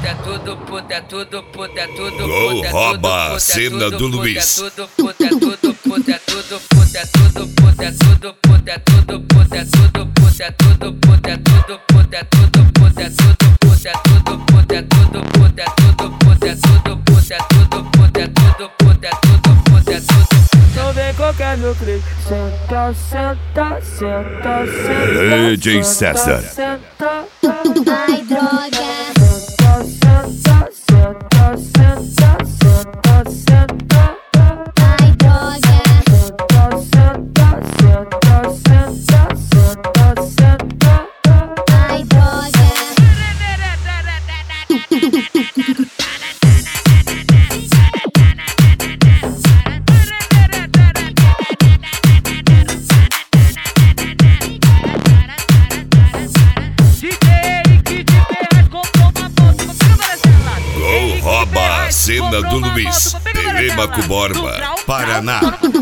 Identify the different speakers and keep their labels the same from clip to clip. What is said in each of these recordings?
Speaker 1: puta, é tudo puta, é tudo puta, é tudo puta.
Speaker 2: Gol rouba a cena do Luiz.
Speaker 1: É tudo puta, é tudo puta, é tudo puta, é tudo puta, é tudo puta, é tudo puta, é tudo puta, é tudo puta, é tudo puta, é tudo puta, é tudo puta, é tudo puta, é tudo puta, é tudo puta, é tudo puta, é tudo puta, é tudo puta, é tudo puta, é tudo.
Speaker 3: Não vem qualquer no clique. Senta, senta, senta, senta.
Speaker 2: DJ César.
Speaker 3: Senta,
Speaker 4: Ai, droga.
Speaker 3: senta, senta, senta, senta, senta.
Speaker 4: Ai, droga.
Speaker 3: Senta, senta, senta, senta, senta.
Speaker 4: Ai, droga.
Speaker 2: Gol rouba a cena do Luiz. Telemaco Borba, Paraná.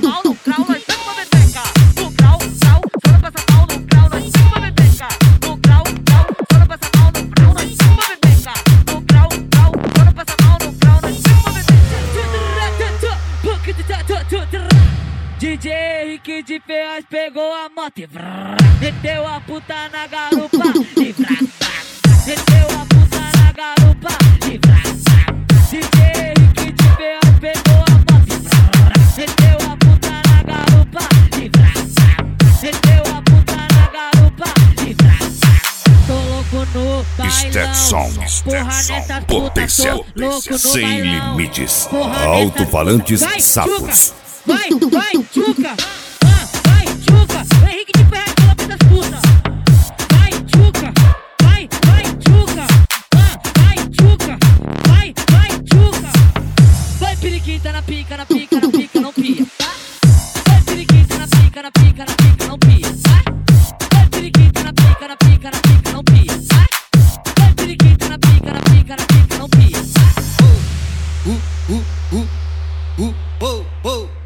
Speaker 5: DJ Henrique de Ferraz pegou a moto e vrrr, meteu a puta na garupa e vrrr, meteu a puta na garupa e vrrr. DJ Henrique de Ferraz pegou a moto e vrrr, meteu a puta na garupa e vrrr, meteu a puta na garupa e vrrr. Tô louco no bailão,
Speaker 2: Stetson,
Speaker 5: porra nessa puta,
Speaker 2: potência
Speaker 5: tô louco no
Speaker 2: sem
Speaker 5: bailão.
Speaker 2: limites.
Speaker 5: Porra nessa
Speaker 2: Alto-falantes
Speaker 5: puta. Vai,
Speaker 2: sapos.
Speaker 5: Vai, tchuca! Vai, tchuca! O Henrique de Ferraz pela das putas! Vai, tchuca! Vai, tchuca! Vai, tchuca! Vai, tchuca! Vai, periquita na pica, na pica, na pica, não pia! Vai, periquita na pica, na pica, na pica, não pia! Vai, periquita na pica, na pica.